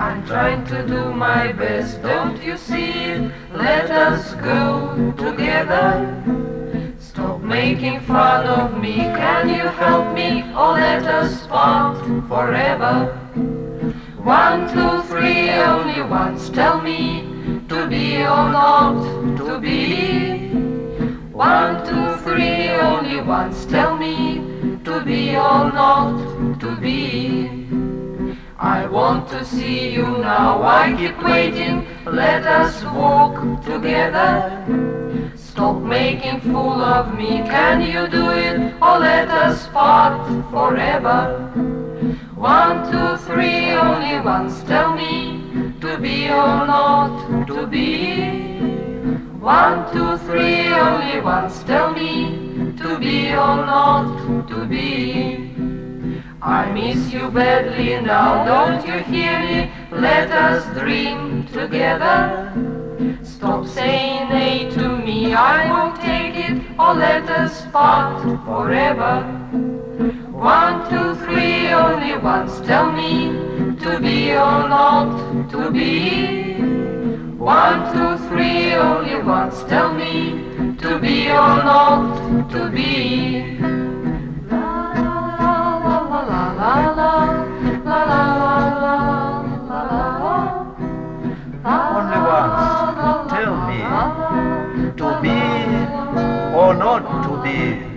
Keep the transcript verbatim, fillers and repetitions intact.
I'm trying to do my best, don't you see it? Let us go together. Stop making fun of me, can you help me? Or let us part forever. One, two, three, only once, tell me to be or not to be. One, two, three, only once, tell me to be or not to be. I want to see you now, I keep waiting, let us walk together. Stop making fool of me, can you do it? Or let us part forever. One, two, three, only once, tell me to be or not to be. One, two, three, only once, tell me to be or not to be. I miss you badly now, don't you hear me? Let us dream together. Stop saying nay to me, I won't take it, or let us part forever. One, two, three, only once, tell me to be or not to be. One, two, three, only once, tell me to be or not to be. Only once, tell me to be or not to be.